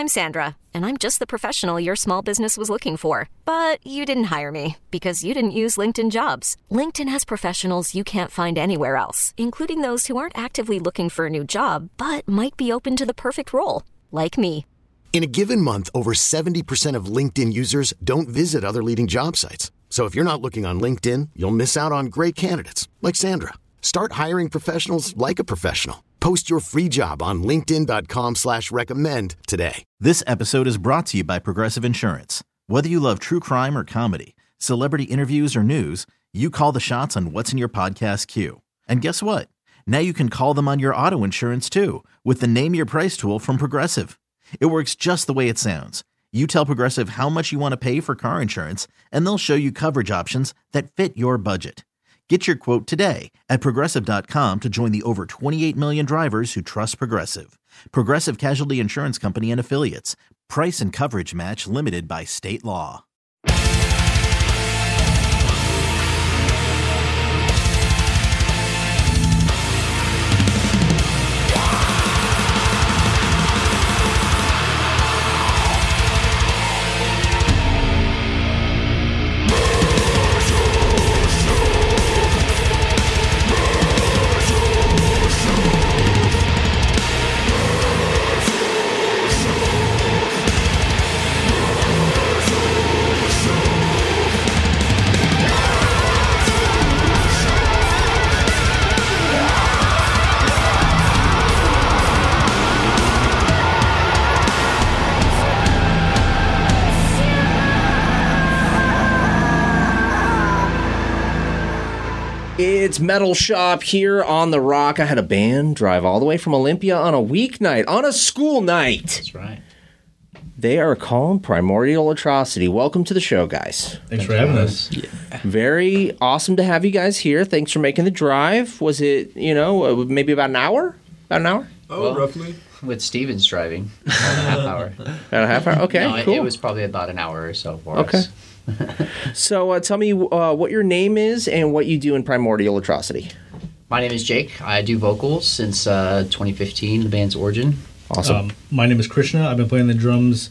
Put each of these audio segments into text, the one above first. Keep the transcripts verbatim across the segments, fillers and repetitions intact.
I'm Sandra, and I'm just the professional your small business was looking for. But you didn't hire me because you didn't use LinkedIn Jobs. LinkedIn has professionals you can't find anywhere else, including those who aren't actively looking for a new job, but might be open to the perfect role, like me. In a given month, over seventy percent of LinkedIn users don't visit other leading job sites. So if you're not looking on LinkedIn, you'll miss out on great candidates like Sandra. Start hiring professionals like a professional. Post your free job on linkedin.com slash recommend today. This episode is brought to you by Progressive Insurance. Whether you love true crime or comedy, celebrity interviews or news, you call the shots on what's in your podcast queue. And guess what? Now you can call them on your auto insurance too with the Name Your Price tool from Progressive. It works just the way it sounds. You tell Progressive how much you want to pay for car insurance, and they'll show you coverage options that fit your budget. Get your quote today at Progressive dot com to join the over twenty-eight million drivers who trust Progressive. Progressive Casualty Insurance Company and Affiliates. Price and coverage match limited by state law. It's Metal Shop here on The Rock. I had a band drive all the way from Olympia on a weeknight, on a school night. That's right. They are called Primordial Atrocity. Welcome to the show, guys. Thanks, Thanks for having us. Yeah. Very awesome to have you guys here. Thanks for making the drive. Was it, you know, maybe about an hour? About an hour? Oh, well, roughly. With Steven's driving, about a half hour. About a half hour? Okay, no, cool. It was probably about an hour or so for okay. us. So uh, tell me uh, what your name is and what you do in Primordial Atrocity. My name is Jake. I do vocals since uh, twenty fifteen, the band's origin. Awesome. Um, my name is Krishna. I've been playing the drums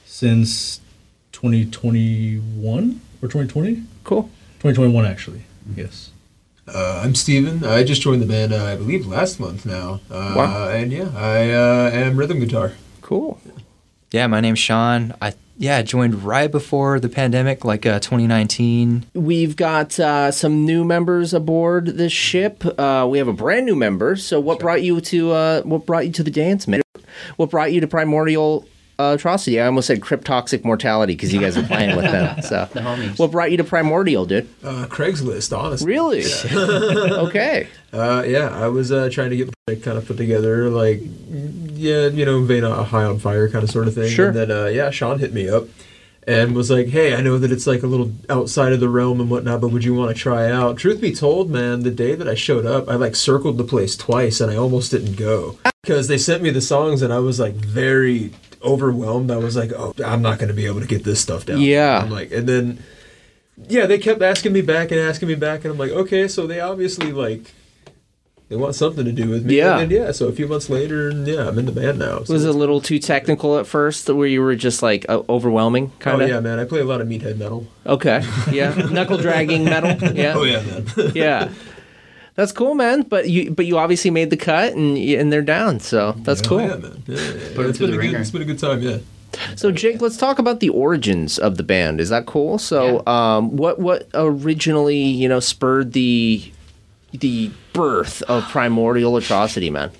since twenty twenty-one or twenty twenty? Cool. twenty twenty-one, actually. Yes. Uh, I'm Steven. I just joined the band, uh, I believe, last month now. Uh, wow. And yeah, I uh, am rhythm guitar. Cool. Yeah, my name's Sean. I yeah joined right before the pandemic, like uh, twenty nineteen. We've got uh, some new members aboard this ship. Uh, we have a brand new member. So, what brought you to uh, what brought you to the dance, man? What brought you to Primordial uh, Atrocity? I almost said Cryptoxic Mortality because you guys are playing with them. So, the homies. What brought you to Primordial, dude? Uh, Craigslist, honestly. Really? Yeah. Okay. Uh, yeah, I was uh, trying to get like, kind of put together, like, yeah, you know, vein a high on fire kind of sort of thing. Sure. And then, uh, yeah, Sean hit me up and was like, hey, I know that it's like a little outside of the realm and whatnot, but would you want to try out? Truth be told, man, the day that I showed up, I like circled the place twice and I almost didn't go because they sent me the songs and I was like very overwhelmed. I was like, oh, I'm not going to be able to get this stuff down. Yeah. I'm like, and then, yeah, they kept asking me back and asking me back and I'm like, okay, so they obviously like, they want something to do with me. Yeah. And then, yeah, so a few months later, yeah, I'm in the band now. So. Was it a little too technical at first, where you were just like uh, overwhelming, kind of? Oh, yeah, man. I play a lot of meathead metal. Okay. Yeah. Knuckle dragging metal. Yeah. Oh, yeah, man. Yeah. That's cool, man. But you but you obviously made the cut, and and they're down, so that's yeah, cool. Yeah, man. Yeah, yeah, yeah. Put It's, been a good, it's been a good time, yeah. So, Jake, let's talk about the origins of the band. Is that cool? So, Yeah. um, what what originally, you know, spurred the the birth of Primordial Atrocity, man?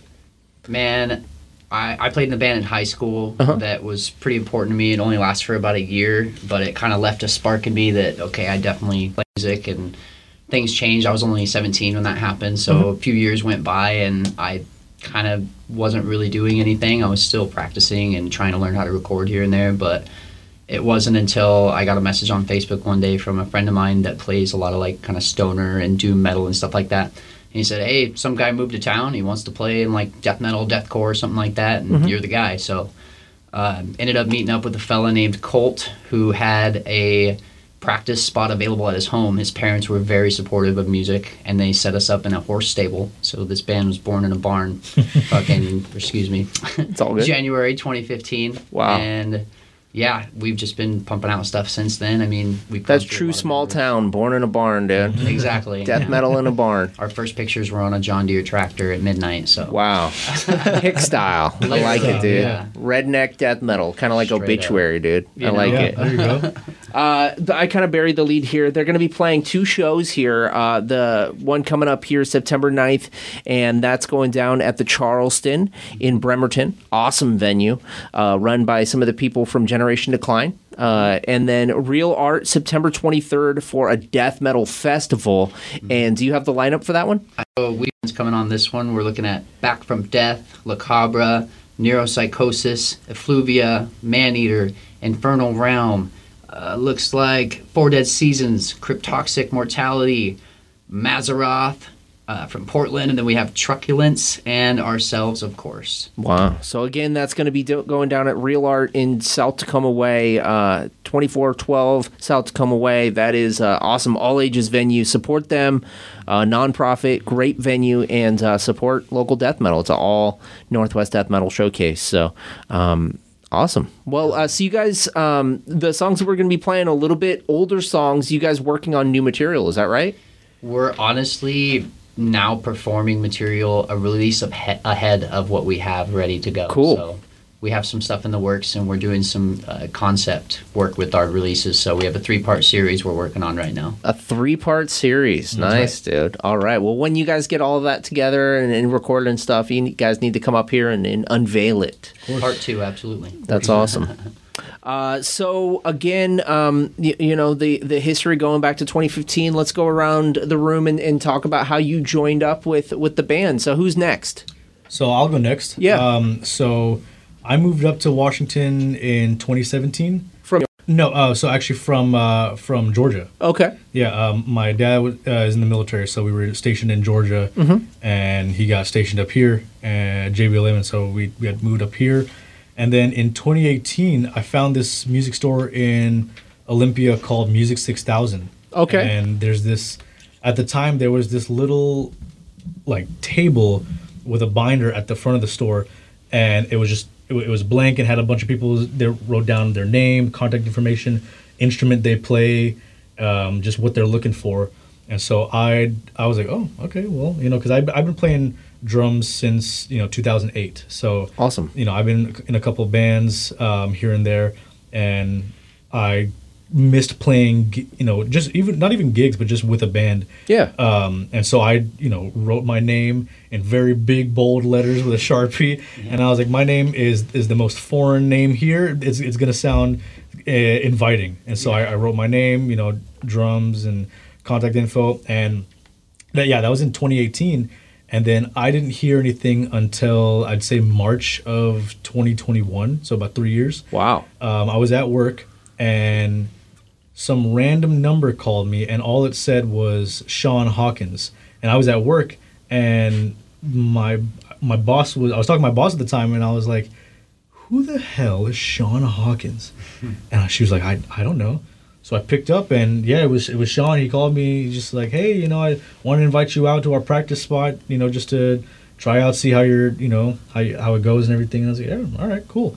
Man, I, I played in the band in high school. Uh-huh. That was pretty important to me. It only lasted for about a year, but it kind of left a spark in me that, okay, I definitely play music, and things changed. I was only seventeen when that happened, so Mm-hmm. a few years went by, and I kind of wasn't really doing anything. I was still practicing and trying to learn how to record here and there, but it wasn't until I got a message on Facebook one day from a friend of mine that plays a lot of like kind of stoner and doom metal and stuff like that. And he said, hey, some guy moved to town. He wants to play in like death metal, deathcore, or something like that, and Mm-hmm. you're the guy. So uh, ended up meeting up with a fella named Colt who had a practice spot available at his home. His parents were very supportive of music, and they set us up in a horse stable. So this band was born in a barn. Fucking, excuse me. It's all good. January twenty fifteen. Wow. And yeah, we've just been pumping out stuff since then. I mean, we That's true small town, born in a barn, dude. Exactly. Death yeah. metal in a barn. Our first pictures were on a John Deere tractor at midnight. So wow, hick style. I like it, dude. Yeah. Redneck death metal, kind of like Straight Obituary, up. dude. You I know? like Yeah, it. there you go. Uh, th- I kind of buried the lead here. They're going to be playing two shows here. Uh, the one coming up here September ninth, and that's going down at the Charleston in Bremerton. Awesome venue, uh, run by some of the people from Generation Decline. Uh, and then Real Art September twenty-third for a death metal festival. And do you have the lineup for that one? So weekends coming on this one, we're looking at Back from Death, La Cabra, Neuropsychosis, Effluvia, Maneater, Infernal Realm. Uh, looks like Four Dead Seasons, Cryptoxic Mortality, Mazaroth uh, from Portland, and then we have Truculence and ourselves, of course. Wow. So again, that's going to be do- going down at Real Art in South Tacoma Way, uh, twenty-four twelve South Tacoma Way. That is uh, awesome all ages venue. Support them, uh, nonprofit, great venue, and uh, support local death metal. It's an all Northwest death metal showcase. So. Um, Awesome. Well, uh, so you guys, um, the songs that we're going to be playing, a little bit older songs. You guys working on new material, is that right? We're honestly now performing material, a release of he- ahead of what we have ready to go. Cool. So we have some stuff in the works, and we're doing some uh, concept work with our releases. So we have a three-part series we're working on right now. A three-part series. Nice, dude. All right. Well, when you guys get all of that together and, and recorded and stuff, you guys need to come up here and, and unveil it. Part two, absolutely. That's awesome. Uh, so again, um, you, you know, the, the history going back to twenty fifteen, let's go around the room and, and talk about how you joined up with, with the band. So who's next? So I'll go next. Yeah. Um, so I moved up to Washington in twenty seventeen. From No, uh, so actually from uh, from Georgia. Okay. Yeah, um, my dad was, uh, is in the military, so we were stationed in Georgia, Mhm. and he got stationed up here at J B eleven, so we, we had moved up here. And then in twenty eighteen, I found this music store in Olympia called Music six thousand. Okay. And there's this, at the time, there was this little, like, table with a binder at the front of the store, and it was just, it, it was blank and had a bunch of people that wrote down their name, contact information, instrument they play, um, just what they're looking for. And so I I was like, oh, okay, well, you know, because I've, I've been playing drums since, you know, two thousand eight. So, awesome. You know, I've been in a couple of bands um, here and there, and I missed playing, gi- you know, just even, not even gigs, but just with a band. Yeah. Um, and so I, you know, wrote my name in very big, bold letters with a Sharpie. And I was like, my name is is the most foreign name here. It's, it's going to sound uh, inviting. And so I, I wrote my name, you know, drums and contact info. And that, yeah, that was in twenty eighteen. And then I didn't hear anything until I'd say March of twenty twenty-one. So about three years. Wow. Um, I was at work and some random number called me, and all it said was Sean Hawkins. And I was at work, and my my boss was, I was talking to my boss at the time, and I was like, who the hell is Sean Hawkins? And she was like, I, I don't know. So I picked up, and yeah, it was it was Sean. He called me just like, hey, you know, I want to invite you out to our practice spot, you know, just to try out, see how you're, you know, how you, how it goes and everything. And I was like, yeah, all right, cool.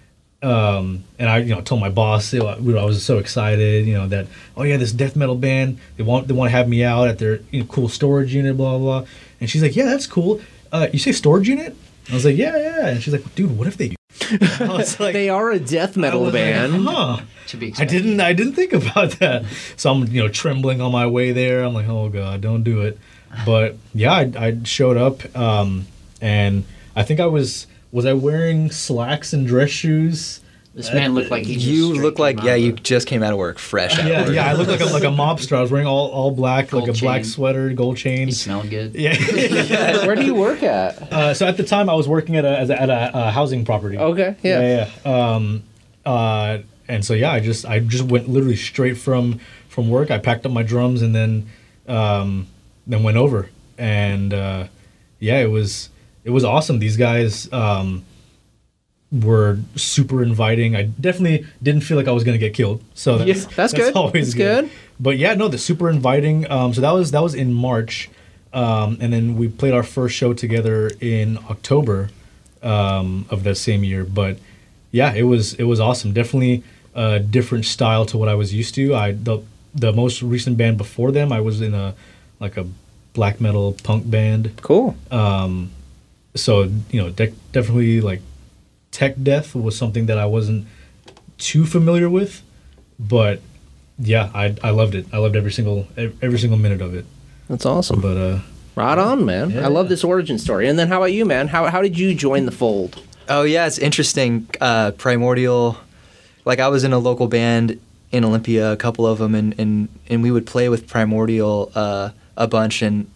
Um, and I, you know, told my boss, you know, I was so excited, you know, that, oh yeah, this death metal band, they want they want to have me out at their, you know, cool storage unit, blah, blah, blah. And she's like, yeah, that's cool. Uh, you say storage unit? I was like, yeah, yeah. And she's like, dude, what if they do? I was like, they are a death metal band. Like, huh. To be I expected. didn't I didn't think about that. So I'm, you know, trembling on my way there. I'm like, oh God, don't do it. But yeah, I, I showed up, um, and I think I was was I wearing slacks and dress shoes? This man looked like he just You straight look like, came yeah, out you of- just came out of work, fresh out Yeah, of work. yeah, I looked like a like a mobster. I was wearing all, all black, Gold like a black chain. sweater, gold He chains. smelled good. Yeah. Where do you work at? Uh, so at the time, I was working at a as a, at a, uh housing property. Okay, yeah. yeah, yeah. Um, uh, and so yeah, I just I just went literally straight from from work. I packed up my drums and then um, then went over, and uh, yeah, it was it was awesome. These guys, um, were super inviting. I definitely didn't feel like I was going to get killed. So that's, Yeah, that's that's good. always That's good. But yeah, no, the super inviting. Um, so that was that was in March, um, and then we played our first show together in October um, of that same year. But yeah, it was it was awesome. Definitely a different style to what I was used to. I the the most recent band before them, I was in a like a black metal punk band. Cool. Um, so you know, de- definitely like tech death was something that I wasn't too familiar with, but yeah, I I loved it. I loved every single every single minute of it. That's awesome. But uh, right on, man. Yeah. I love this origin story. And then how about you, man? How how did you join the fold? Oh yeah, it's interesting. Uh, Primordial, like I was in a local band in Olympia, a couple of them, and and, and we would play with Primordial uh, a bunch, and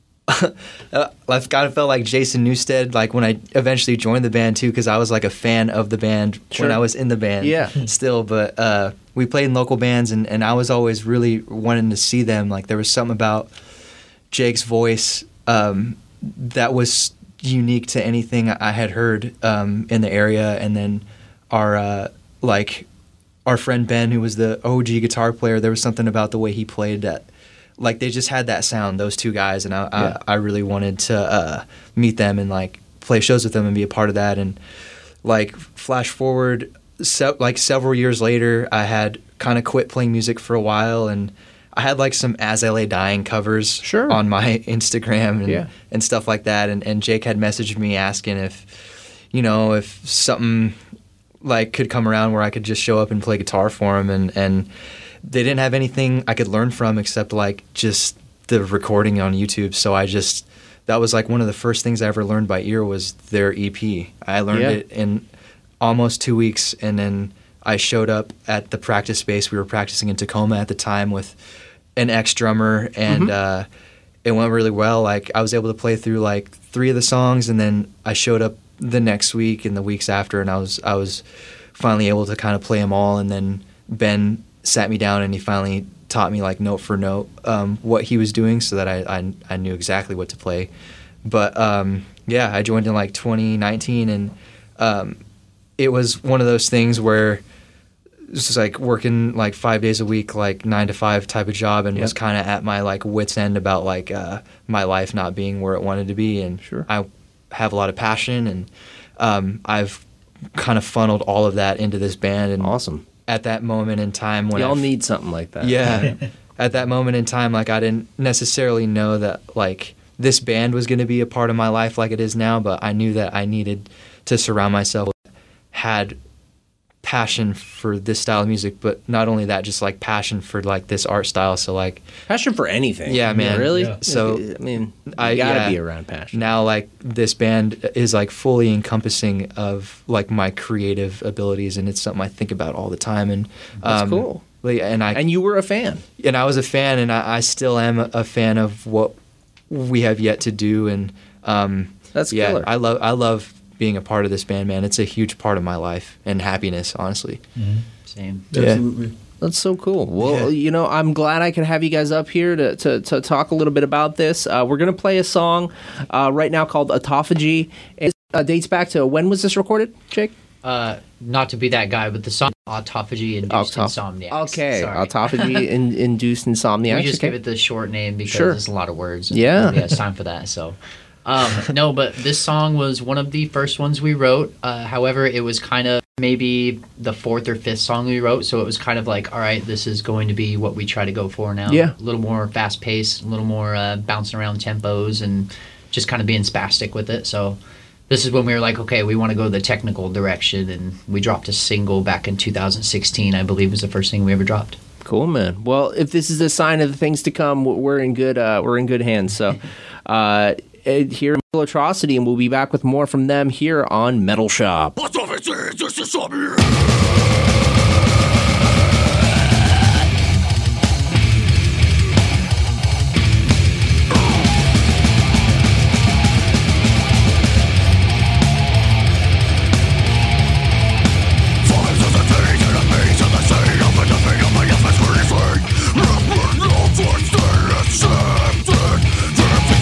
I've kind of felt like Jason Newsted, like when I eventually joined the band too, because I was like a fan of the band Sure. when I was in the band. Yeah. Still, but uh, we played in local bands, and, and I was always really wanting to see them. Like there was something about Jake's voice um, that was unique to anything I had heard um, in the area, and then our uh, like our friend Ben, who was the O G guitar player, there was something about the way he played that. Like they just had that sound, those two guys, and I Yeah. I, I really wanted to uh, meet them and like play shows with them and be a part of that. And like flash forward, se- like several years later, I had kind of quit playing music for a while, and I had like some As I Lay Dying covers Sure. on my Instagram and Yeah. and stuff like that. And and Jake had messaged me asking if, you know, if something like could come around where I could just show up and play guitar for him, and and. They didn't have anything I could learn from except like just the recording on YouTube. So I just, that was like one of the first things I ever learned by ear was their E P. I learned Yeah. it in almost two weeks. And then I showed up at the practice space. We were practicing in Tacoma at the time with an ex-drummer, and uh, it went really well. Like I was able to play through like three of the songs, and then I showed up the next week and the weeks after, and I was, I was finally able to kind of play them all. And then Ben sat me down and he finally taught me like note for note um, what he was doing, so that I, I I knew exactly what to play. But um, yeah, I joined in like twenty nineteen, and um, it was one of those things where it was just like working like five days a week, like nine to five type of job, and Yep. was kind of at my like wit's end about like uh, my life not being where it wanted to be. And Sure. I have a lot of passion, and um, I've kind of funneled all of that into this band. And Awesome. at that moment in time when We all I f- need something like that. yeah at that moment in time, like I didn't necessarily know that like this band was going to be a part of my life like it is now, but I knew that I needed to surround myself with had passion for this style of music, but not only that, just like passion for like this art style. So like Passion for anything. Yeah, man. Really? Yeah. So, I mean, you I- gotta yeah. be around passion. now like this band is like fully encompassing of like my creative abilities, and it's something I think about all the time. And That's um, cool. like, and I And you were a fan. and I was a fan, and I, I still am a fan of what we have yet to do. And um, That's yeah, killer. I love I love being a part of this band, man. It's a huge part of my life and happiness, honestly. Same. Yeah. Absolutely. That's so cool. Well, Yeah. you know, I'm glad I could have you guys up here to, to, to talk a little bit about this. Uh, we're going to play a song uh, right now called Autophagy. It uh, dates back to, when was this recorded, Jake? Uh, not to be that guy, but the song Autophagy Induced Autoph- Insomniac. Okay, Sorry. Autophagy in, Induced Insomniac. We just okay. give it the short name because Sure. there's a lot of words. and Yeah. nobody has time for that. So, um, no, but this song was one of the first ones we wrote. Uh, however, it was kind of maybe the fourth or fifth song we wrote. So it was kind of like, all right, this is going to be what we try to go for now. Yeah. A little more fast paced, a little more uh, bouncing around tempos, and just kind of being spastic with it. So this is when we were like, okay, we want to go the technical direction, and we dropped a single back in two thousand sixteen, I believe was the first thing we ever dropped. Cool, man. Well, if this is a sign of the things to come, we're in good uh, we're in good hands. So, uh, here in Metal Atrocity, and we'll be back with more from them here on Metal Shop.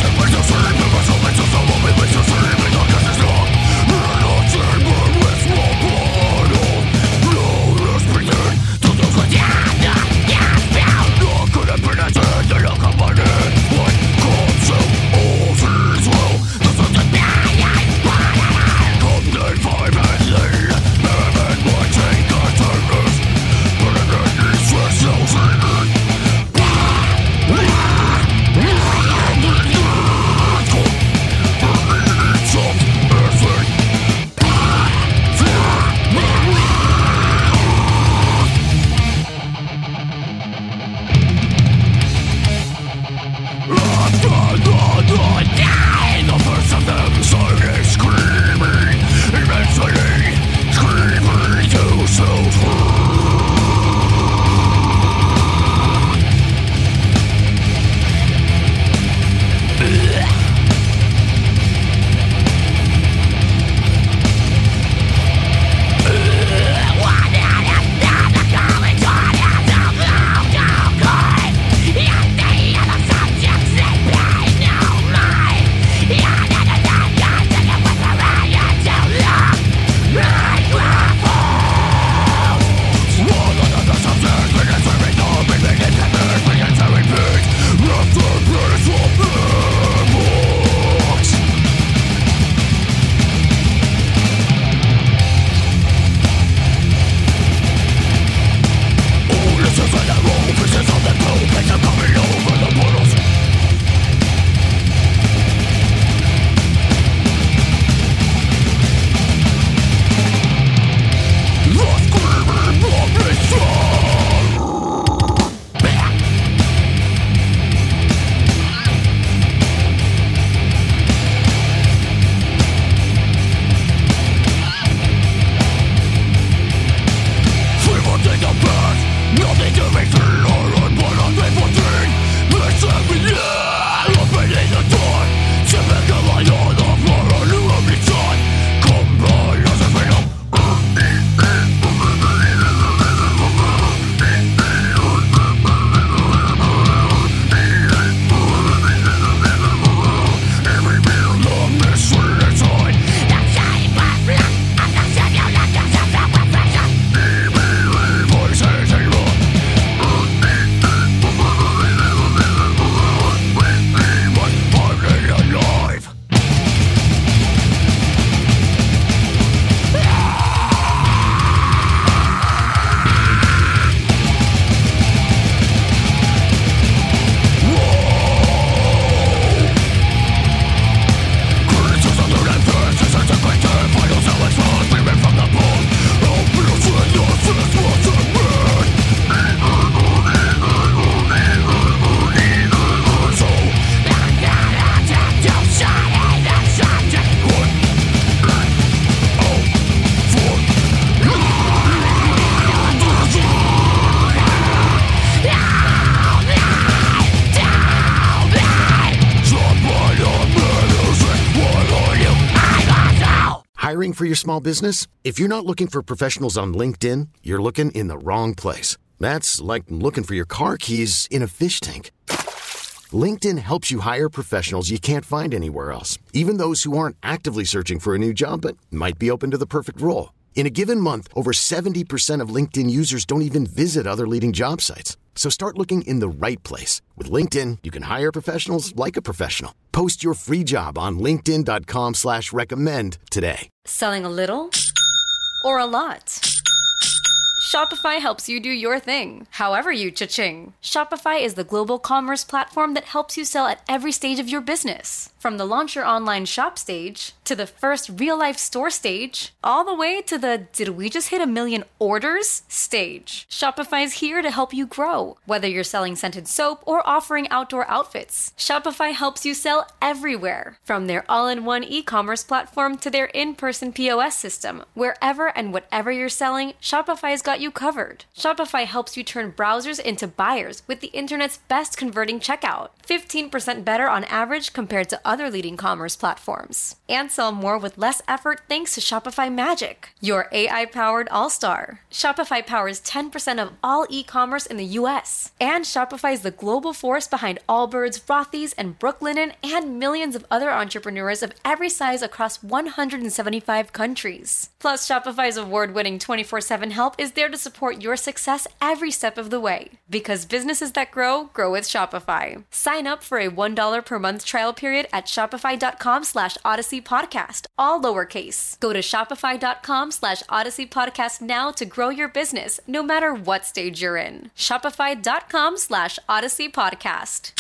With hiring for your small business? If you're not looking for professionals on LinkedIn, you're looking in the wrong place. That's like looking for your car keys in a fish tank. LinkedIn helps you hire professionals you can't find anywhere else, even those who aren't actively searching for a new job but might be open to the perfect role. In a given month, over seventy percent of LinkedIn users don't even visit other leading job sites. So start looking in the right place. With LinkedIn, you can hire professionals like a professional. Post your free job on linkedin dot com slash recommend today. Selling a little or a lot? Shopify helps you do your thing, however you cha-ching. Shopify is the global commerce platform that helps you sell at every stage of your business. From the launch your online shop stage, to the first real-life store stage, all the way to the did we just hit a million orders stage. Shopify's here to help you grow. Whether you're selling scented soap or offering outdoor outfits, Shopify helps you sell everywhere. From their all-in-one e-commerce platform to their in-person P O S system, wherever and whatever you're selling, Shopify's got you covered. Shopify helps you turn browsers into buyers with the internet's best converting checkout. fifteen percent better on average compared to other leading commerce platforms. And sell more with less effort thanks to Shopify Magic, your A I-powered all-star. Shopify powers ten percent of all e-commerce in the U S. And Shopify is the global force behind Allbirds, Rothy's, and Brooklinen, and millions of other entrepreneurs of every size across one hundred seventy-five countries. Plus, Shopify's award-winning twenty-four seven help is there to support your success every step of the way. Because businesses that grow, grow with Shopify. Sign up for a one dollar per month trial period at shopify.com slash Odyssey Podcast, all lowercase. Go to shopify.com slash Odyssey Podcast now to grow your business, no matter what stage you're in. Shopify.com slash Odyssey Podcast.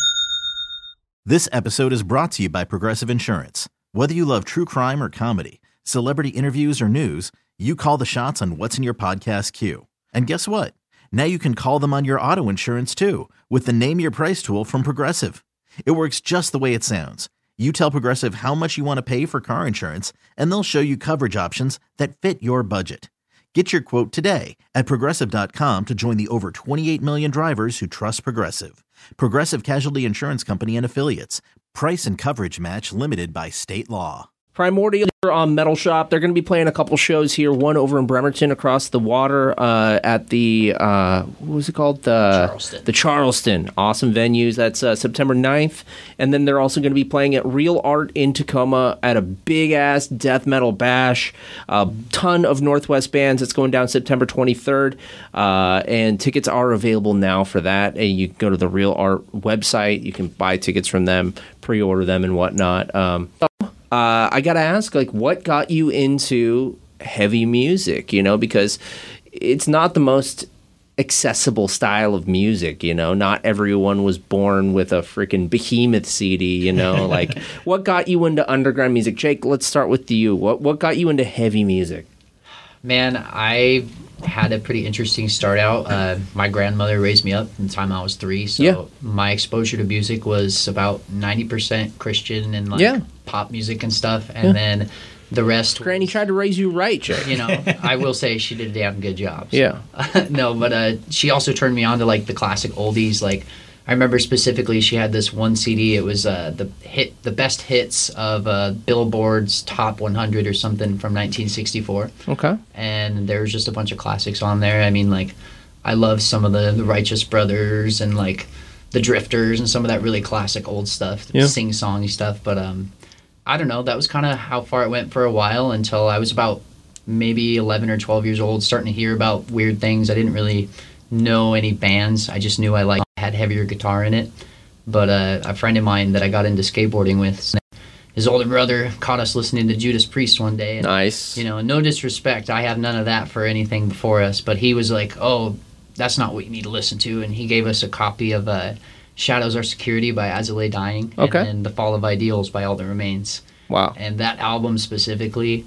This episode is brought to you by Progressive Insurance. Whether you love true crime or comedy, celebrity interviews or news, you call the shots on what's in your podcast queue. And guess what? Now you can call them on your auto insurance too with the Name Your Price tool from Progressive. It works just the way it sounds. You tell Progressive how much you want to pay for car insurance, and they'll show you coverage options that fit your budget. Get your quote today at progressive dot com to join the over twenty-eight million drivers who trust Progressive. Progressive Casualty Insurance Company and Affiliates. Price and coverage match limited by state law. Primordial on Metal Shop. They're going to be playing a couple shows here. One over in Bremerton across the water uh, at the, uh, what was it called? The Charleston. The Charleston. Awesome venues. That's uh, September ninth. And then they're also going to be playing at Real Art in Tacoma at a big-ass death metal bash. A ton of Northwest bands. It's going down September twenty-third. Uh, and tickets are available now for that. And you can go to the Real Art website. You can buy tickets from them, pre-order them and whatnot. Um, Uh, I gotta ask, like, what got you into heavy music? You know, because it's not the most accessible style of music. You know, not everyone was born with a freaking Behemoth C D. You know, like, what got you into underground music? Jake, let's start with you. What what got you into heavy music? Man, I had a pretty interesting start out. Uh, my grandmother raised me up from the time I was three, so yeah. My exposure to music was about ninety percent Christian and like yeah. pop music and stuff, and yeah. then the rest. Granny was, tried to raise you right, Jake. You know, I will say she did a damn good job. So. Yeah. No, but uh, she also turned me on to like the classic oldies. Like I remember specifically, she had this one C D. It was uh, the hit, the best hits of uh, Billboard's Top one hundred or something from nineteen sixty-four. Okay. And there was just a bunch of classics on there. I mean, like, I love some of the, the Righteous Brothers and like the Drifters and some of that really classic old stuff, yeah. sing-songy stuff. But um, I don't know. That was kind of how far it went for a while until I was about maybe eleven or twelve years old, starting to hear about weird things. I didn't really know any bands. I just knew I liked had heavier guitar in it. But uh, a friend of mine that I got into skateboarding with, his older brother caught us listening to Judas Priest one day. And, nice. You know, no disrespect, I have none of that for anything before us, but he was like, oh, that's not what you need to listen to. And he gave us a copy of uh, Shadows Are Security by As I Lay Dying. Okay. And then The Fall of Ideals by All That Remains. Wow. And that album specifically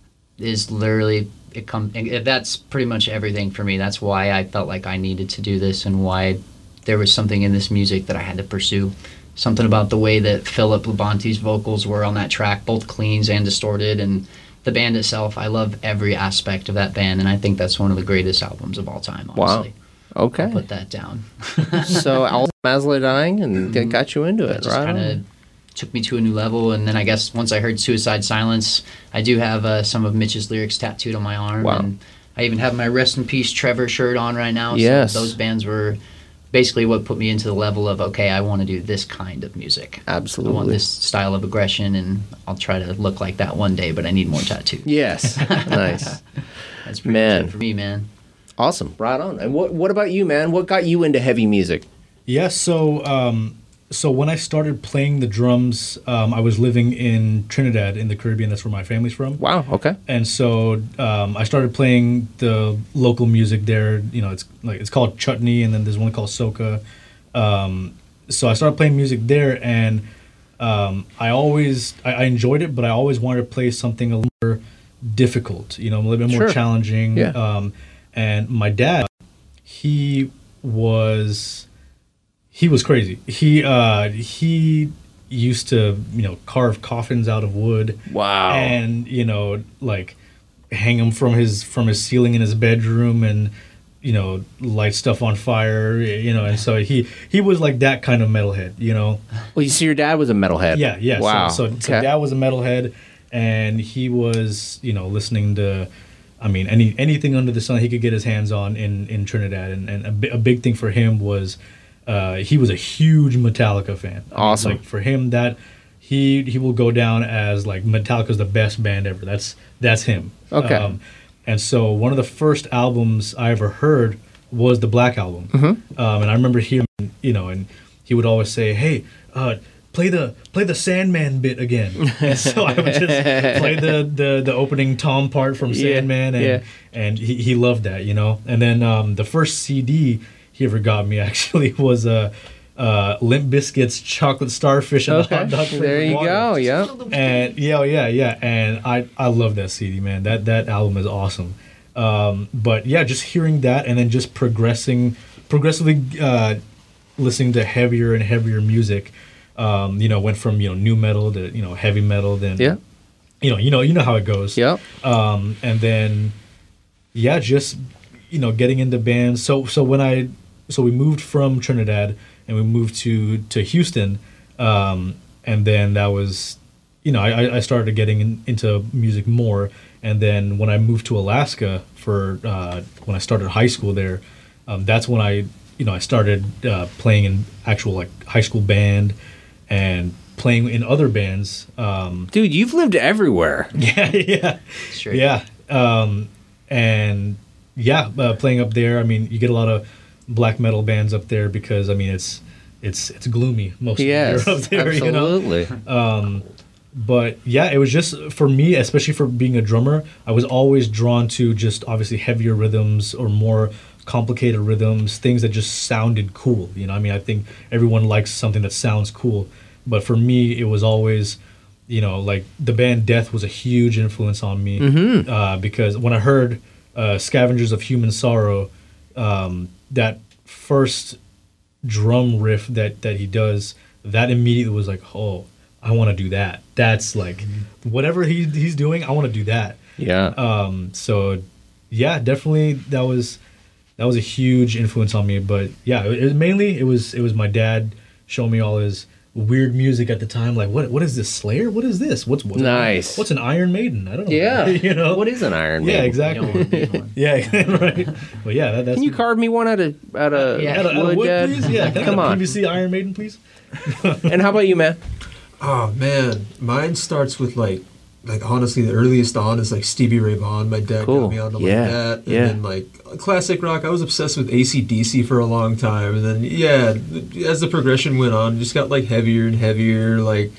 is literally, it come, that's pretty much everything for me. That's why I felt like I needed to do this and why there was something in this music that I had to pursue. Something about the way that Philip Labonte's vocals were on that track, both cleans and distorted, and the band itself. I love every aspect of that band, and I think that's one of the greatest albums of all time, honestly. Wow. Okay. I'll put that down. So, As I Lay Dying, and got you into it, just right? Kinda, took me to a new level. And then I guess once I heard Suicide Silence, I do have uh, some of Mitch's lyrics tattooed on my arm. Wow. And I even have my Rest in Peace Trevor shirt on right now. Yes. So those bands were basically what put me into the level of, okay, I want to do this kind of music. Absolutely. I want this style of aggression, and I'll try to look like that one day, but I need more tattoos. Yes. Nice. That's pretty Man. much it for me, man. Awesome. Right on. And what what about you, man? What got you into heavy music? Yeah, so um, so when I started playing the drums, um, I was living in Trinidad in the Caribbean. That's where my family's from. Wow. Okay. And so um, I started playing the local music there. You know, it's like it's called chutney, and then there's one called soca. Um, so I started playing music there, and um, I always I, I enjoyed it, but I always wanted to play something a little more difficult. You know, a little bit more Sure. challenging. Yeah. Um, and my dad, he was. He was crazy. He uh, he used to, you know, carve coffins out of wood. Wow. And, you know, like hang them from his from his ceiling in his bedroom, and, you know, light stuff on fire, you know. And so he he was like that kind of metalhead, you know. Well, you see, your dad was a metalhead. Yeah, yeah. Wow. So, so, so Okay. dad was a metalhead, and he was, you know, listening to, I mean, any anything under the sun he could get his hands on in, in Trinidad. And, and a, bi- a big thing for him was uh, he was a huge Metallica fan. I mean, Awesome. like for him, that he he will go down as like Metallica's the best band ever. That's that's him. Okay. Um, and so one of the first albums I ever heard was the Black Album. Mm-hmm. Um, and I remember hearing, you know, and he would always say, "Hey, uh, play the play the Sandman bit again." And so I would just play the, the, the opening Tom part from Yeah, Sandman, and yeah. and he, he loved that, you know. And then um, the first C D he ever got me actually was uh, uh, Limp Bizkit's Chocolate Starfish and the Hot Dog Flavored There you Water. go. Yeah. And yeah, yeah, yeah, and I I love that C D, man. That that album is awesome. Um, but yeah, just hearing that, and then just progressing, progressively uh, listening to heavier and heavier music. Um, you know, went from you know new metal to you know heavy metal. Then Yeah. you know, you know, you know how it goes. Yep. Um, and then yeah, just you know getting into bands. So so when I so we moved from Trinidad and we moved to to Houston, um, and then that was you know I, I started getting in, into music more. And then when I moved to Alaska for uh, when I started high school there, um, that's when I you know I started uh, playing in actual like high school band and playing in other bands. Um, Dude, you've lived everywhere. yeah, yeah, Sure. yeah, um, and yeah, uh, playing up there. I mean, you get a lot of black metal bands up there because I mean it's it's it's gloomy most Yes. of the year up there. You know? Absolutely. Um, but yeah, it was just for me, especially for being a drummer, I was always drawn to just obviously heavier rhythms or more complicated rhythms, things that just sounded cool. You know, I mean, I think everyone likes something that sounds cool, but for me, it was always, you know, like the band Death was a huge influence on me Mm-hmm. uh, because when I heard uh, Scavengers of Human Sorrow, um, that first drum riff that that he does, that immediately was like, oh, I want to do that. That's like whatever he he's doing, I want to do that. Yeah. Um, so yeah, definitely that was that was a huge influence on me. But yeah, it, it, mainly it was it was my dad showing me all his weird music at the time. Like what what is this Slayer? What is this? What's what's Nice. What's an Iron Maiden? I don't know. yeah. you know What is an Iron Yeah, Maiden? exactly. You don't want to be one. Yeah, right. But yeah, that, that's Can you carve me one out of out of Yeah. out of, out of wood, wood, Dad? please? Yeah, can I Come get a on. P V C Iron Maiden, please? And how about you, man? Oh man, mine starts with like, like honestly, the earliest on is like Stevie Ray Vaughan. My dad Cool. got me onto like Yeah, that, and yeah. then like classic rock. I was obsessed with A C D C for a long time, and then yeah, as the progression went on, it just got like heavier and heavier. Like,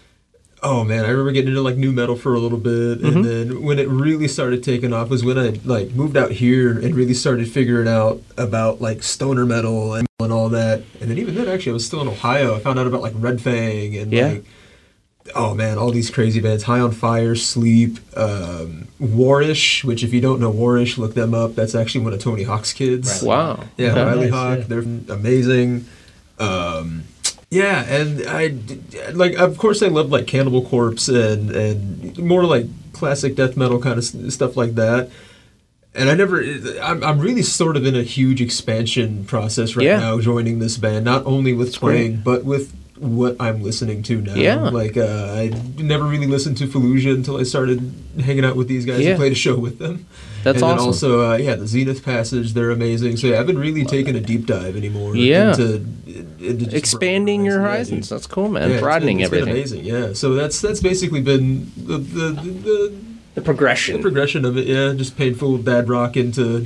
oh man, I remember getting into like new metal for a little bit, Mm-hmm. and then when it really started taking off was when I like moved out here and really started figuring out about like stoner metal and, and all that. And then even then, actually, I was still in Ohio. I found out about like Red Fang and Yeah. like. Oh man, all these crazy bands: High on Fire, Sleep, um, Warish. Which, if you don't know Warish, look them up. That's actually one of Tony Hawk's kids. Riley Wow. Yeah, Oh, Riley nice, Hawk. yeah. They're amazing. Um, yeah, and I like. Of course, I love like Cannibal Corpse and and more like classic death metal kind of s- stuff like that. And I never. I'm, I'm really sort of in a huge expansion process right Yeah. now, joining this band. Not only with playing, but with what I'm listening to now. Yeah. Like, uh, I never really listened to Fallujah until I started hanging out with these guys Yeah. and played a show with them. That's and then awesome. also, uh, yeah, the Zenith Passage, they're amazing. So, yeah, I haven't really taken a deep dive anymore Yeah. into, into just Expanding your broadening- yeah, horizons. dude. That's cool, man. Yeah, it's Broadening been, it's everything. Been amazing, yeah. So that's that's basically been the the, the, the The progression. The progression of it, yeah, just painful dad rock into.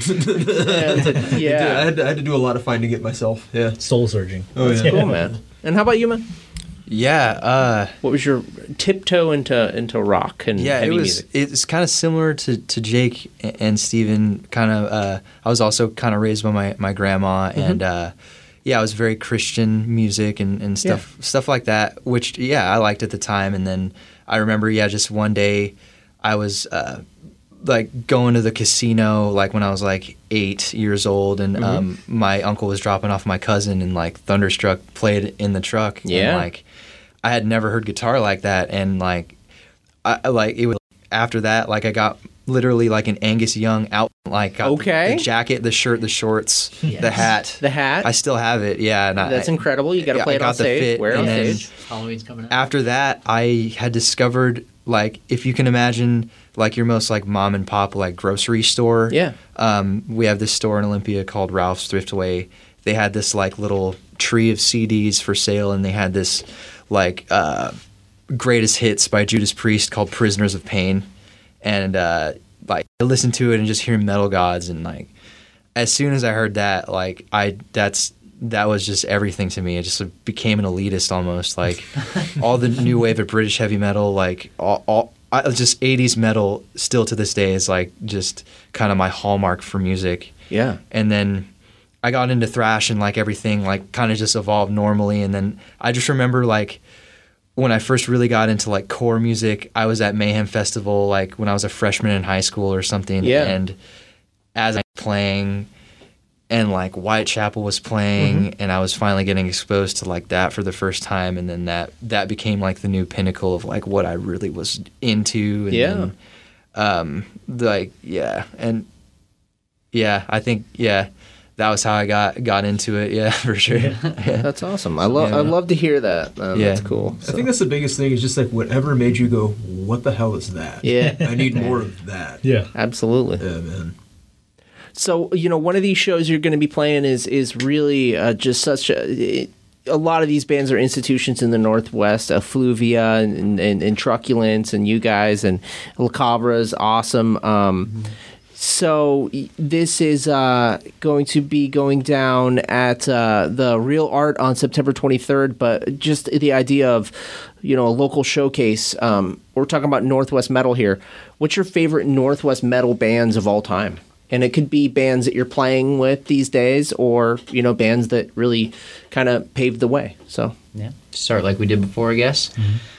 yeah, yeah. I had, to, I had to do a lot of finding it myself. Yeah, soul searching. Oh That's yeah, cool, man. And how about you, man? Yeah. Uh, what was your tiptoe into into rock and yeah, heavy it was. music? It's kind of similar to, to Jake and Steven. Kind of. Uh, I was also kind of raised by my my grandma, Mm-hmm. and uh, yeah, I was very Christian music and, and stuff stuff like that. Which yeah, I liked at the time. And then I remember, yeah, just one day, I was. Uh, like going to the casino like when I was like eight years old, and Mm-hmm. um, my uncle was dropping off my cousin, and like Thunderstruck played in the truck. Yeah. And, like I had never heard guitar like that, and like I I- like it was after that like I got literally like an Angus Young out, like got Okay. the, the jacket, the shirt, the shorts, the hat. The hat. I still have it. Yeah, and That's I, incredible. You got to yeah, play I it on got the stage. fit, Wear it on and then- stage. Halloween's coming up. After that, I had discovered like if you can imagine like your most like mom and pop like grocery store. Yeah. Um, we have this store in Olympia called Ralph's Thriftway. They had this like little tree of C Ds for sale, and they had this like uh, greatest hits by Judas Priest called Prisoners of Pain, and uh, like I listened to it and just hear Metal Gods, and like as soon as I heard that, like I that's that was just everything to me. It just became an elitist almost. Like all the new wave of British heavy metal, like all, all I, just eighties metal still to this day is like just kind of my hallmark for music. Yeah. And then I got into thrash, and like everything like kind of just evolved normally. And then I just remember like when I first really got into like core music, I was at Mayhem Festival like when I was a freshman in high school or something. Yeah. And as I was playing, and like Whitechapel was playing, Mm-hmm. and I was finally getting exposed to like that for the first time, and then that that became like the new pinnacle of like what I really was into. And Yeah. then, um, like yeah, and yeah, I think yeah, that was how I got got into it. Yeah, for sure. Yeah. That's awesome. I love. Yeah. I love to hear that. Um, Yeah. That's cool. I think that's the biggest thing is just like whatever made you go, what the hell is that? Yeah. I need more of that. Yeah. Absolutely. Yeah, man. So you know, one of these shows you're going to be playing is is really uh, just such a. It, a lot of these bands are institutions in the Northwest. Uh, Fluvia and, and, and Truculence and you guys and La Cabra is awesome. Um, Mm-hmm. So y- this is uh, going to be going down at uh, the Real Art on September twenty-third. But just the idea of, you know, a local showcase. Um, we're talking about Northwest metal here. What's your favorite Northwest metal bands of all time? And it could be bands that you're playing with these days, or you know, bands that really kind of paved the way. So Yeah. Start like we did before, I guess.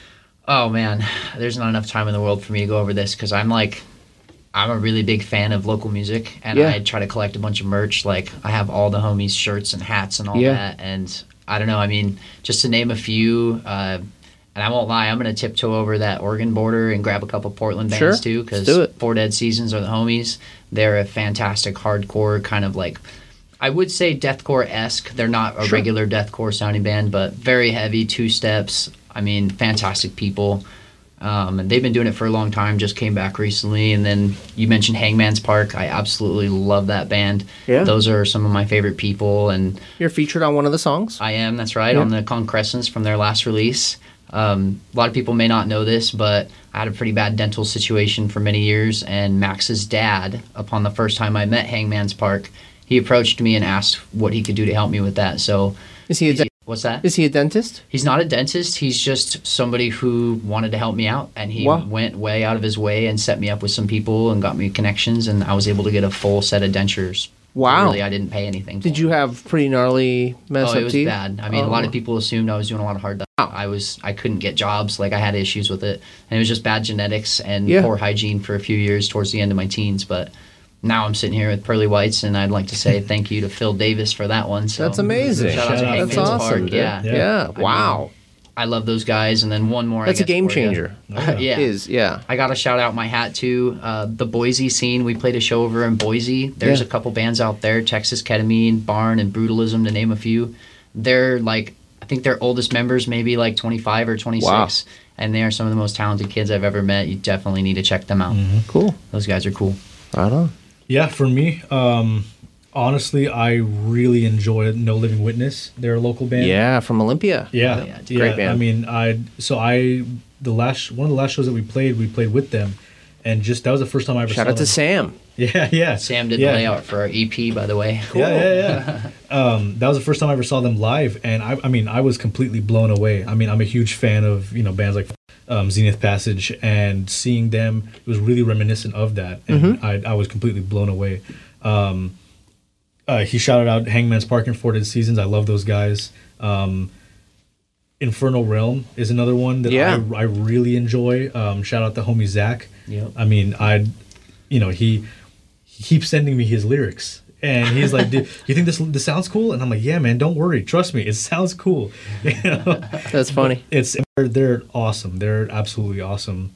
Oh man, there's not enough time in the world for me to go over this because I'm like, I'm a really big fan of local music, and Yeah. I try to collect a bunch of merch. Like I have all the homies' shirts and hats and all Yeah. that. And I don't know. I mean, just to name a few. Uh, and I won't lie, I'm gonna tiptoe over that Oregon border and grab a couple Portland bands Sure. too, Let's because do it. Four Dead Seasons are the homies. They're a fantastic hardcore kind of like. I would say deathcore-esque. They're not a Sure. regular deathcore sounding band, but very heavy, two steps. I mean, fantastic people. Um, and they've been doing it for a long time, just came back recently. And then you mentioned Hangman's Park. I absolutely love that band. Yeah. Those are some of my favorite people. And you're featured on one of the songs. I am, that's right, Yeah. on the Concrescents from their last release. Um, a lot of people may not know this, but I had a pretty bad dental situation for many years. And Max's dad, upon the first time I met Hangman's Park, he approached me and asked what he could do to help me with that. So, Is he a de- what's that? is he a dentist? He's not a dentist. He's just somebody who wanted to help me out, and he Wow. went way out of his way and set me up with some people and got me connections, and I was able to get a full set of dentures. Wow. Really, I didn't pay anything. Did for you it. have pretty gnarly mess Oh, up it was teeth? bad. I mean, a lot Oh. of people assumed I was doing a lot of hard. I was. I couldn't get jobs. Like I had issues with it, and it was just bad genetics and Yeah. poor hygiene for a few years towards the end of my teens. But now I'm sitting here with pearly whites, and I'd like to say thank you to Phil Davis for that one. So That's amazing. Shout out to Shout out. Hangman's That's awesome. Park. dude. Yeah. Yeah. Yeah. I Wow. mean, I love those guys, and then one more. I That's a guess, game for you. changer. yeah. Is yeah. I got to shout out my hat too. Uh, the Boise scene. We played a show over in Boise. There's Yeah. a couple bands out there: Texas Ketamine, Barn, and Brutalism, to name a few. They're like think their oldest members maybe like twenty-five or twenty-six. Wow. And they are some of the most talented kids I've ever met. You definitely need to check them out. Mm-hmm. Cool. Those guys are cool. Right on. Yeah, for me, um, honestly, I really enjoy No Living Witness. They're a local band. Yeah, from Olympia. Yeah, Oh, yeah, it's a great band. I mean, I so I the last one of the last shows that we played, we played with them, and just that was the first time I ever Shout saw out to them. Sam. Yeah, yeah. Sam did yeah. the layout for our E P, by the way. Yeah, yeah, yeah. um, that was the first time I ever saw them live, and I, I mean, I was completely blown away. I mean, I'm a huge fan of you know bands like um, Zenith Passage, and seeing them, it was really reminiscent of that, and Mm-hmm. I, I was completely blown away. Um, uh, he shouted out Hangman's Park and Four Dead Seasons. I love those guys. Um, Infernal Realm is another one that Yeah. I, I really enjoy. Um, shout out to homie Zach. Yep. I mean, I, you know, he, he keeps sending me his lyrics, and he's like, "Dude, you think this this sounds cool?" And I'm like, "Yeah, man, don't worry, trust me, it sounds cool." You know? That's funny. It's they're, they're awesome. They're absolutely awesome.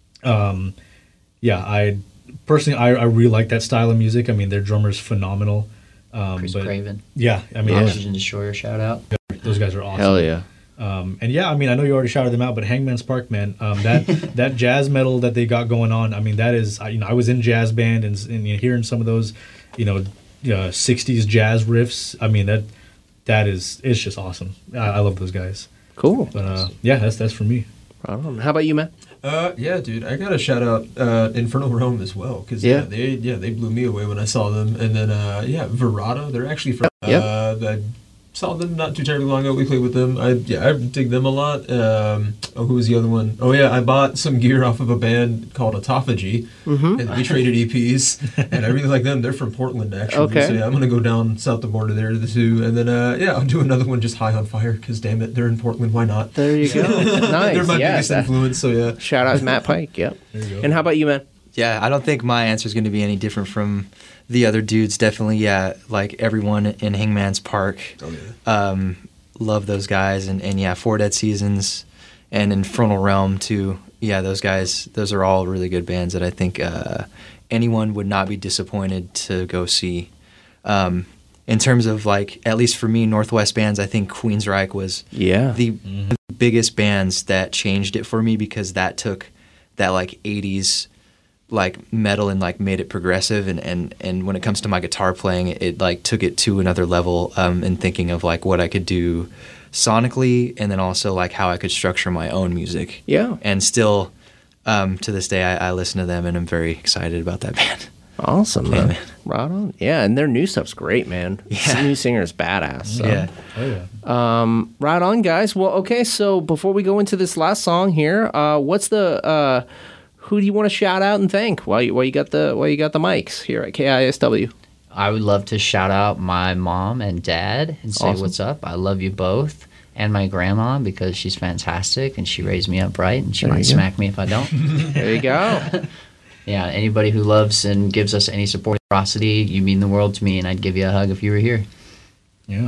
Um, yeah, I personally I, I really like that style of music. I mean, their drummer's phenomenal. Um, Chris but Craven. yeah, I mean, Oxygen Destroyer shout out. those guys are awesome. Hell yeah. Um, and yeah, I mean, I know you already shouted them out, but Hangman's Park, man, um, that that jazz metal that they got going on. I mean, that is, I- you know, I was in jazz band and, and you know, hearing some of those, you know, uh, sixties jazz riffs. I mean, that that is, it's just awesome. I, I love those guys. Cool. But uh, yeah, that's that's for me. Right on. How about you, Matt? Uh, yeah, dude, I gotta shout out uh, Infernal Realm as well because yeah. Yeah. they yeah they blew me away when I saw them, and then uh, yeah, Verado, they're actually from Yep. uh, I saw them not too terribly long ago. We played with them. I yeah, I dig them a lot. Um, oh, who was the other one? Oh yeah, I bought some gear off of a band called Autophagy, Mm-hmm. and we traded E Ps, and I really like them. They're from Portland actually. Okay. So yeah, I'm gonna go down south the border there to the two, and then uh, yeah, I'll do another one just High on Fire because damn it, they're in Portland. Why not? There you go. Nice. They're my yeah, biggest that- influence. So yeah. Shout out to Matt Pike. Yep. There you go. And how about you, man? Yeah, I don't think my answer is going to be any different from the other dudes. Definitely, yeah, like everyone in Hangman's Park. Oh, yeah. Um, love those guys, and, and yeah, Four Dead Seasons and Infernal Realm too. Yeah, those guys, those are all really good bands that I think uh, anyone would not be disappointed to go see. Um, in terms of like, at least for me, Northwest bands, I think Queensryche was Yeah. the biggest bands that changed it for me because that took that like eighties like metal and like made it progressive, and, and, and when it comes to my guitar playing, it, it like took it to another level, um, and thinking of like what I could do sonically, and then also like how I could structure my own music. Yeah. And still um, to this day I, I listen to them and I'm very excited about that band. Awesome, Yeah, man. man. Right on. Yeah, and their new stuff's great, man. Yeah. New singer's badass. So. Yeah. Oh yeah. Um, right on, guys. Well, okay, so before we go into this last song here, uh, what's the uh, who do you want to shout out and thank while you while you got the while you got the mics here at K I S W? I would love to shout out my mom and dad and say Awesome. what's up. I love you both. And my grandma because she's fantastic and she raised me up right and she There might you go. smack me if I don't. There you go. Yeah, anybody who loves and gives us any support, generosity, you mean the world to me, and I'd give you a hug if you were here. Yeah.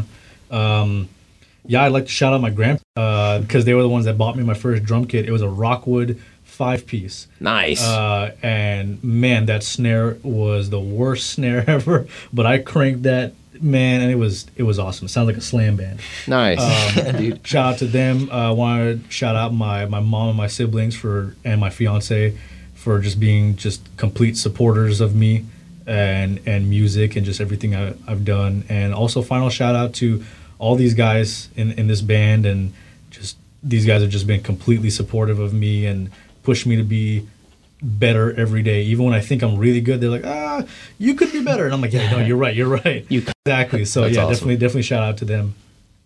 Um, yeah, I'd like to shout out my grandparents because they were the ones that bought me my first drum kit. It was a Rockwood five-piece. Nice. Uh, and, man, that snare was the worst snare ever. But I cranked that, man, and it was it was awesome. It sounded like a slam band. nice. Um, dude. Shout out to them. I uh, want to shout out my, my mom and my siblings for and my fiance for just being just complete supporters of me and and music and just everything I, I've done. And also final shout out to all these guys in, in this band, and just these guys have just been completely supportive of me and pushed me to be better every day. Even when I think I'm really good, they're like, ah, you could be better. And I'm like, yeah, no, you're right, you're right. You- exactly. So That's yeah, awesome. definitely definitely shout out to them.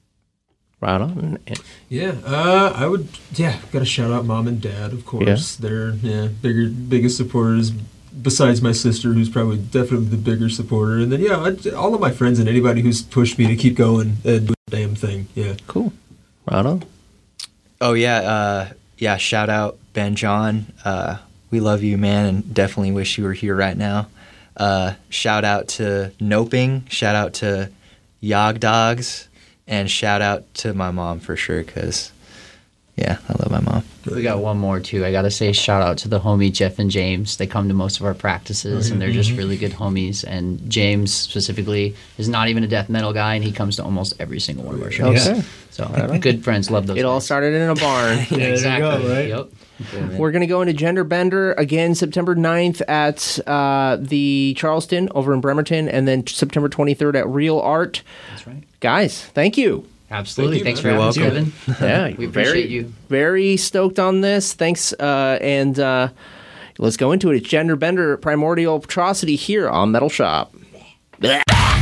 right on. And- Yeah, uh, I would. Yeah, got to shout out mom and dad, of course. They're yeah bigger, biggest supporters. Besides my sister, who's probably definitely the bigger supporter, and then yeah, I, all of my friends and anybody who's pushed me to keep going and do the damn thing. Yeah, Cool. Right on. Oh yeah, uh, yeah. Shout out Ben John. Uh, we love you, man, and definitely wish you were here right now. Uh, shout out to Noping. Shout out to Yog Dogs, and shout out to my mom for sure. Cause yeah, I love my mom. We got one more too. I gotta say shout out to the homie Jeff and James. They come to most of our practices and they're just really good homies. And James specifically is not even a death metal guy, and he comes to almost every single one of our shows. Okay. So good friends, love those. It guys. all started in a barn. Yeah, exactly. there you go, right? Yep. We're going to go into Gender Bender again September ninth at uh, the Charleston over in Bremerton, and then September twenty-third at Real Art. That's right. Guys, thank you. Absolutely. Thank you, Thanks for man. having You're us, Kevin. Yeah, we very, appreciate you. Very stoked on this. Thanks. Uh, and uh, let's go into it. It's Gender Bender, Primordial Atrocity here on Metal Shop. Blech.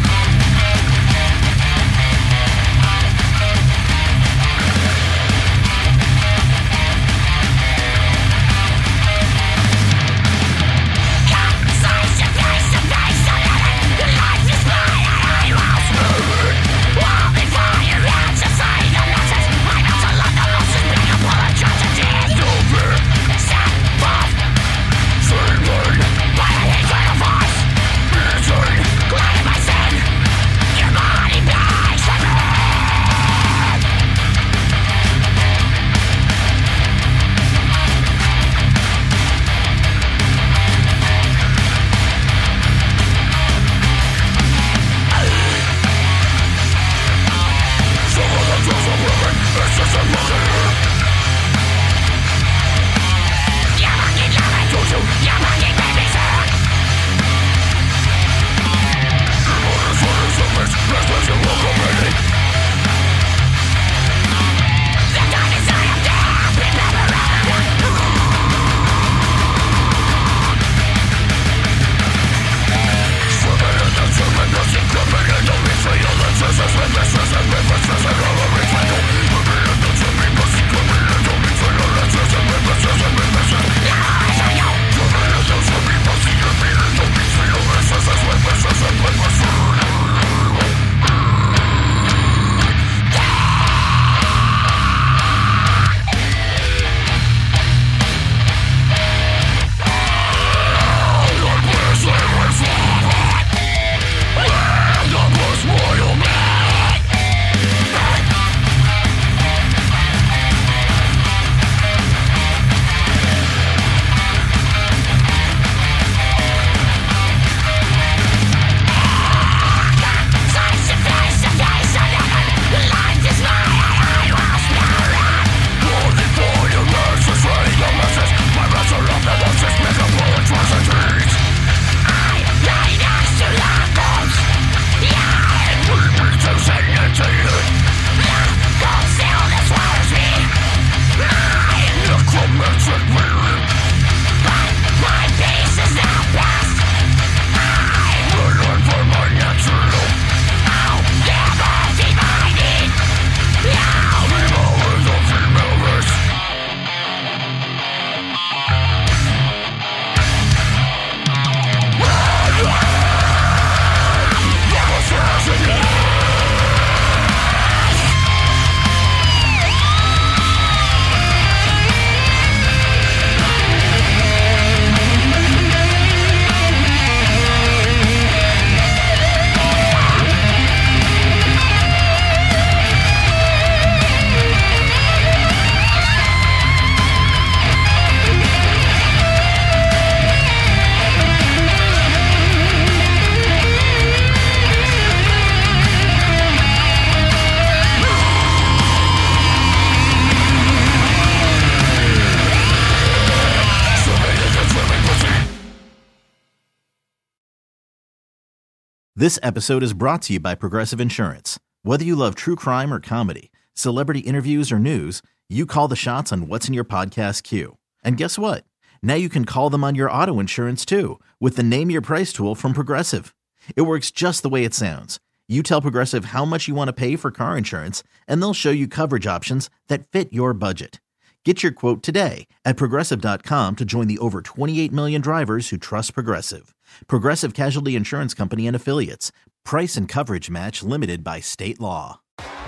This episode is brought to you by Progressive Insurance. Whether you love true crime or comedy, celebrity interviews or news, you call the shots on what's in your podcast queue. And guess what? Now you can call them on your auto insurance too with the Name Your Price tool from Progressive. It works just the way it sounds. You tell Progressive how much you want to pay for car insurance, and they'll show you coverage options that fit your budget. Get your quote today at Progressive dot com to join the over twenty-eight million drivers who trust Progressive. Progressive Casualty Insurance Company and Affiliates. Price and coverage match limited by state law.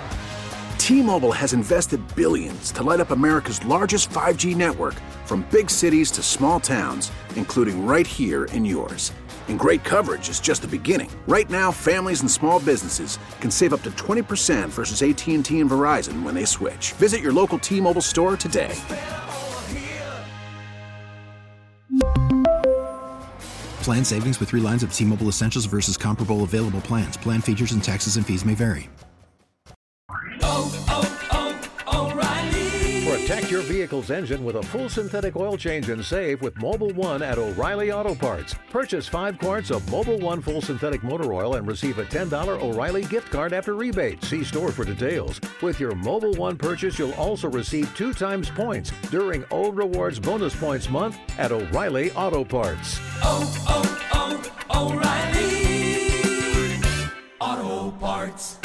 T-Mobile has invested billions to light up America's largest five G network, from big cities to small towns, including right here in yours. And great coverage is just the beginning. Right now, families and small businesses can save up to twenty percent versus A T and T and Verizon when they switch. Visit your local T-Mobile store today. Plan savings with three lines of T-Mobile Essentials versus comparable available plans. Plan features and taxes and fees may vary. Oh, oh, oh, O'Reilly. Protect your vehicle's engine with a full synthetic oil change and save with Mobil one at O'Reilly Auto Parts. Purchase five quarts of Mobil one full synthetic motor oil and receive a ten dollars O'Reilly gift card after rebate. See store for details. With your Mobil one purchase, you'll also receive two times points during O Rewards Bonus Points Month at O'Reilly Auto Parts. Oh, oh, oh, O'Reilly Auto Parts.